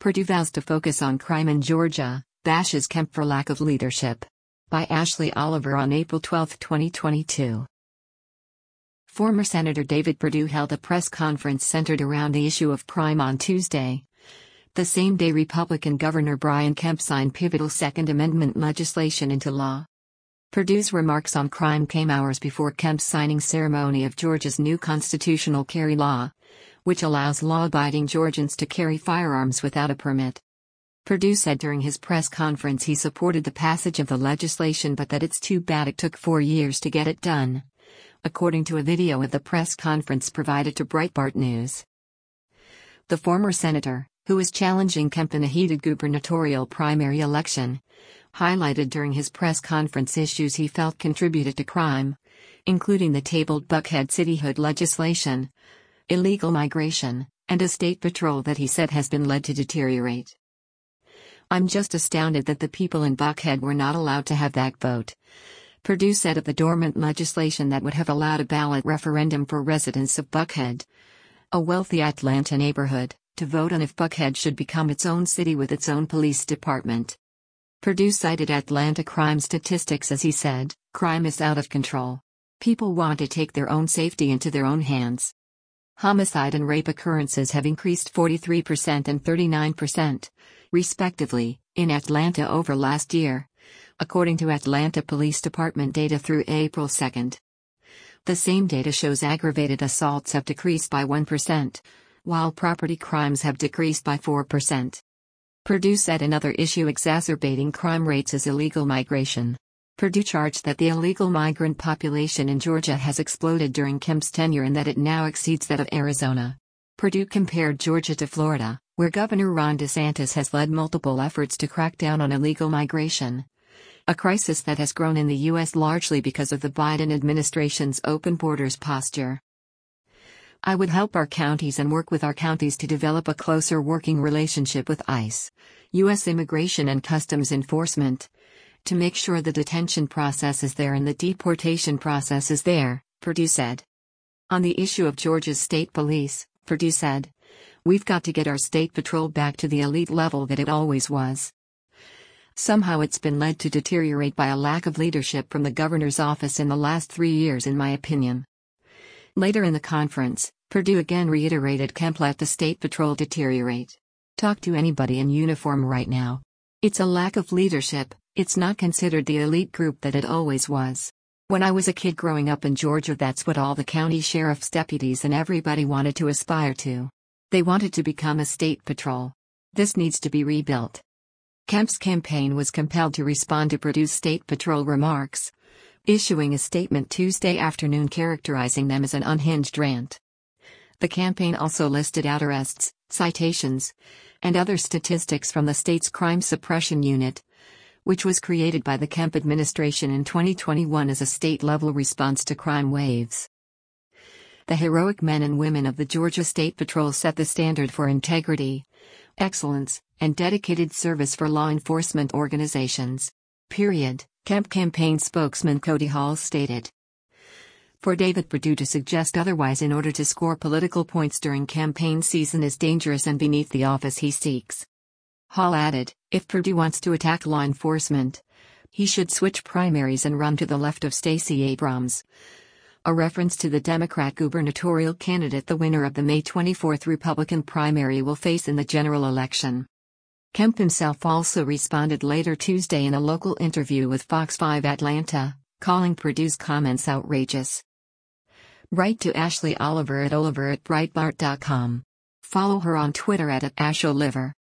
Perdue vows to focus on crime in Georgia, bashes Kemp for lack of leadership. By Ashley Oliver on April 12, 2022. Former Senator David Perdue held a press conference centered around the issue of crime on Tuesday. The same day Republican Governor Brian Kemp signed pivotal Second Amendment legislation into law. Perdue's remarks on crime came hours before Kemp's signing ceremony of Georgia's new constitutional carry law, which allows law-abiding Georgians to carry firearms without a permit. Perdue said during his press conference he supported the passage of the legislation but that it's too bad it took 4 years to get it done, according to a video of the press conference provided to Breitbart News. The former senator, who is challenging Kemp in a heated gubernatorial primary election, highlighted during his press conference issues he felt contributed to crime, including the tabled Buckhead cityhood legislation, illegal migration, and a state patrol that he said has been led to deteriorate. "I'm just astounded that the people in Buckhead were not allowed to have that vote," Perdue said of the dormant legislation that would have allowed a ballot referendum for residents of Buckhead, a wealthy Atlanta neighborhood, to vote on if Buckhead should become its own city with its own police department. Perdue cited Atlanta crime statistics as he said, "Crime is out of control. People want to take their own safety into their own hands." Homicide and rape occurrences have increased 43% and 39%, respectively, in Atlanta over last year, according to Atlanta Police Department data through April 2. The same data shows aggravated assaults have decreased by 1%, while property crimes have decreased by 4%. Perdue said another issue exacerbating crime rates is illegal migration. Perdue charged that the illegal migrant population in Georgia has exploded during Kemp's tenure and that it now exceeds that of Arizona. Perdue compared Georgia to Florida, where Governor Ron DeSantis has led multiple efforts to crack down on illegal migration, a crisis that has grown in the U.S. largely because of the Biden administration's open borders posture. "I would help our counties and work with our counties to develop a closer working relationship with ICE, U.S. Immigration and Customs Enforcement, to make sure the detention process is there and the deportation process is there," Perdue said. On the issue of Georgia's state police, Perdue said, "We've got to get our state patrol back to the elite level that it always was. Somehow it's been led to deteriorate by a lack of leadership from the governor's office in the last 3 years in my opinion." Later in the conference, Perdue again reiterated Kemp let the state patrol deteriorate. "Talk to anybody in uniform right now. It's a lack of leadership, it's not considered the elite group that it always was. When I was a kid growing up in Georgia, that's what all the county sheriff's deputies and everybody wanted to aspire to. They wanted to become a state patrol. This needs to be rebuilt." Kemp's campaign was compelled to respond to Perdue's state patrol remarks, issuing a statement Tuesday afternoon characterizing them as an unhinged rant. The campaign also listed out arrests, citations, and other statistics from the state's Crime Suppression Unit, which was created by the Kemp administration in 2021 as a state-level response to crime waves. The heroic men and women of the Georgia State Patrol set the standard for integrity, excellence, and dedicated service for law enforcement organizations. Period, Kemp campaign spokesman Cody Hall stated. For David Perdue to suggest otherwise in order to score political points during campaign season is dangerous and beneath the office he seeks. Hall added, "If Perdue wants to attack law enforcement, he should switch primaries and run to the left of Stacey Abrams," a reference to the Democrat gubernatorial candidate the winner of the May 24 Republican primary will face in the general election. Kemp himself also responded later Tuesday in a local interview with Fox 5 Atlanta, calling Perdue's comments outrageous. Write to Ashley Oliver at Breitbart.com. Follow her on Twitter at @AshOliver.